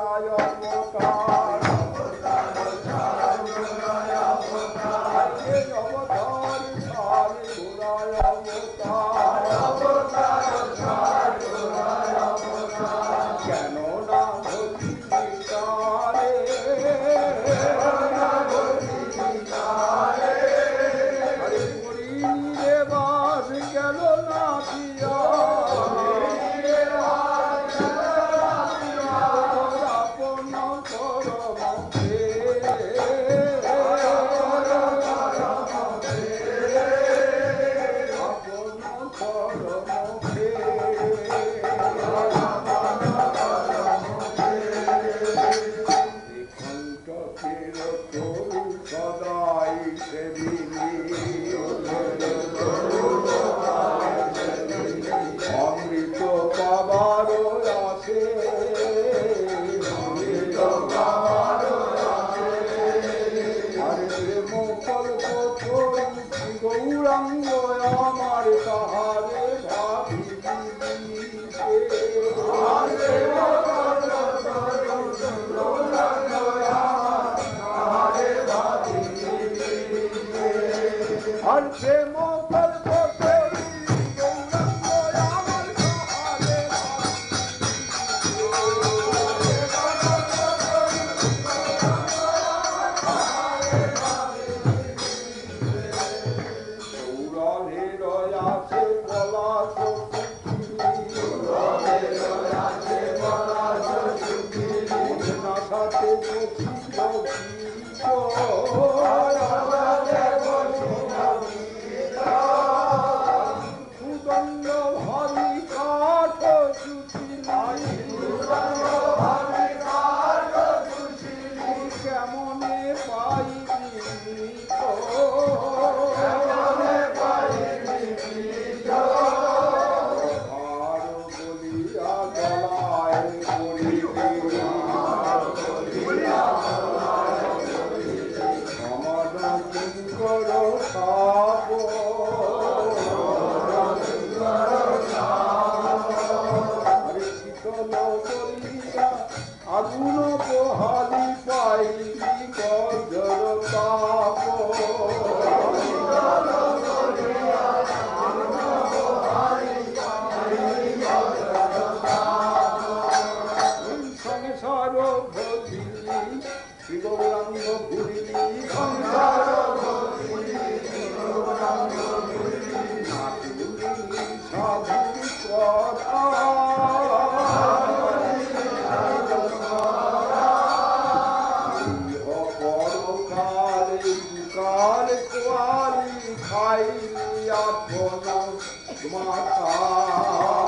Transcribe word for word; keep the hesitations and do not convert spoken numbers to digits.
গোড়ায় অবতার অবতার সার গোড়ায় অবতার কেন না ধরিনি তারে আরে করিনি রে বাস গেল না দিয়া অমৃত পাবার আছে আরে মোকল গৌরাঙ্গ আমার তাহারে ভাবি আর প্রেম সুদণ্ড ভাবি কাঠ কেমনে পাইবি আর বলিয়া গলায় করো সাপ আরে শীতল করিয়া আগুন পোহালি পাইলি গজর তাপ সংসার ভরিলি গৌরাঙ্গ ভুলিলি সংসার খাইলি আপন মাতা